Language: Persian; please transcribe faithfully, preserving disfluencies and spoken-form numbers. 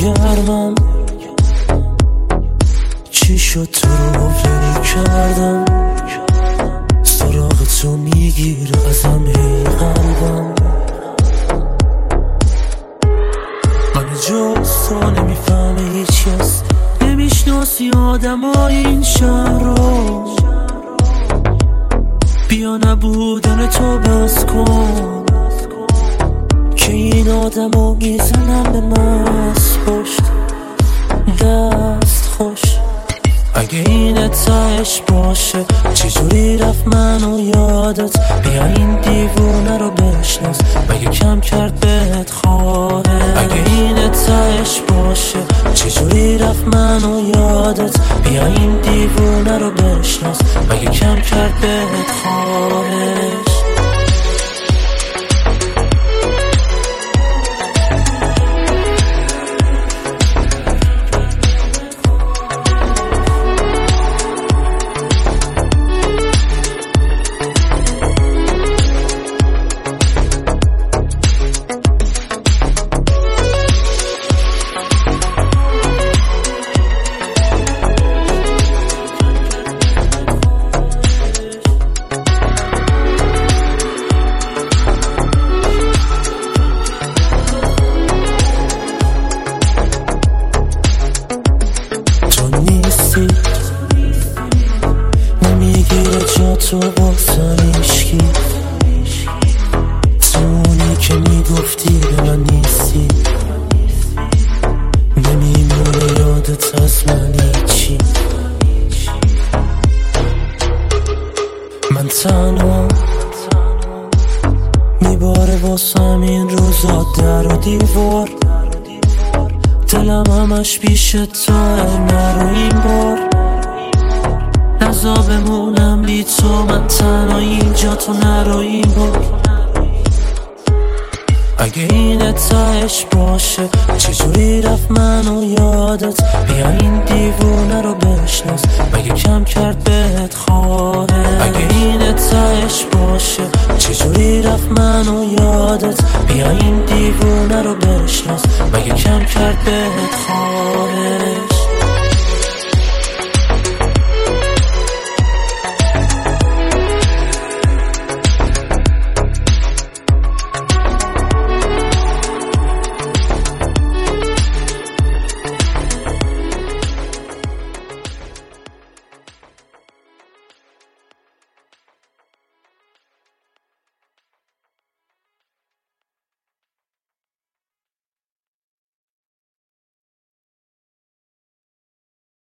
گرمم، چی شد تو رو ول کردم، سراغ تو میگیره ازم هی قلبم. من جز تو نمیفهمه هیچ کس، نمیشناسی آدم های این شهر رو. بیا نبودن تو بس کن که این آدم ها میزنم به مست پشت دست خوش. اگه این تهش باشه چجوری رفت منو یادت، بیا این دیوونه رو بشناس مگه کم کرد بهت خواهد. اگه این تهش باشه چجوری رفت منو یادت، بیا این دیوونه رو بشناس مگه کم کرد بهت خواهد. نمیگیره جا تو باسن ایشکی، تونی که میگفتی به من نیستی، نمیمونه یادت از من هیچی. من تنها میباره واسم این روزا در و دیوار، دلم همش پیش تو نرو این بار، نزا بمونم بی تو من تنها اینجا، تو نرو این بار. اگه این تهش باشه چجوری رفت منو یادت، بیا این دیوونه رو بشناس مگه کم کرد بهت خواهد. اگه این تهش باشه چجوری رفت منو یادت، بیا این دیوونه رو بشناس مگه کم کرد بهت